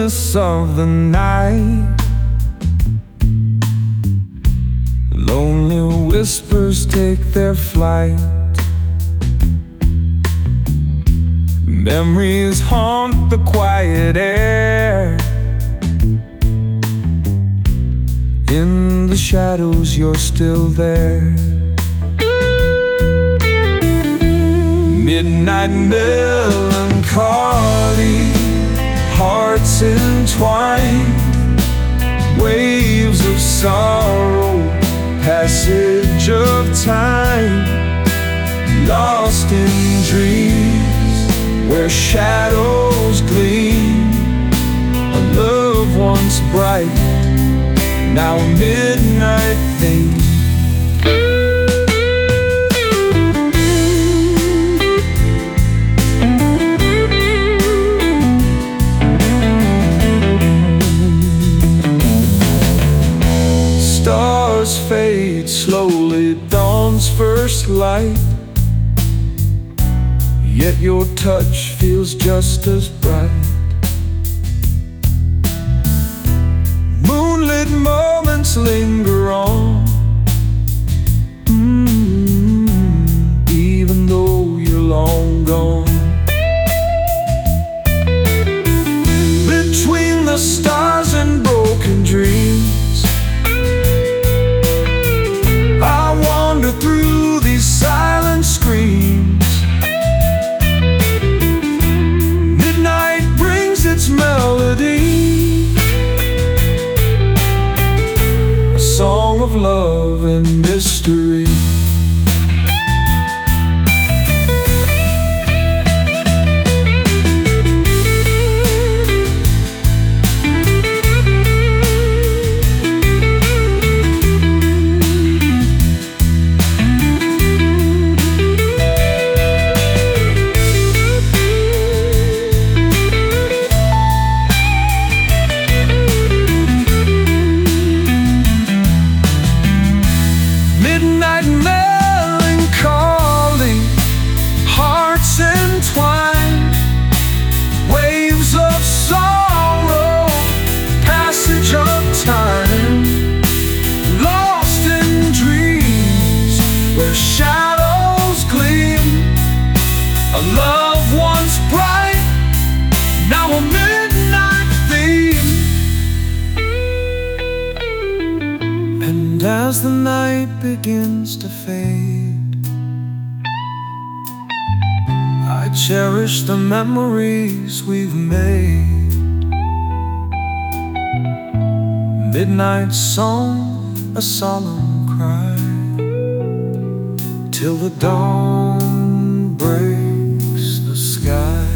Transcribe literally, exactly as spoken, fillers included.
stillness of the night. Lonely whispers take their flight. Memories haunt the quiet air. In the shadows you're still there. Midnight melancholy, hearts entwined, waves of sorrow, passage of time, lost in dreams where shadows gleam. A love once bright, now a midnight thing. Stars fade slowly, dawn's first light, yet your touch feels just as bright. Moonlit moments linger on, mm, even though you're long gone. Between the stars and broken dreams, I wander through these silent screams. Midnight brings its melody, a song of love and mystery. Midnight melancholy, hearts entwined, waves of sorrow, passage of time, lost in dreams where shadows gleam. A love once bright, now a midnight theme. And as the night begins to fade, I cherish the memories we've made. Midnight song, a solemn cry, till the dawn breaks the sky.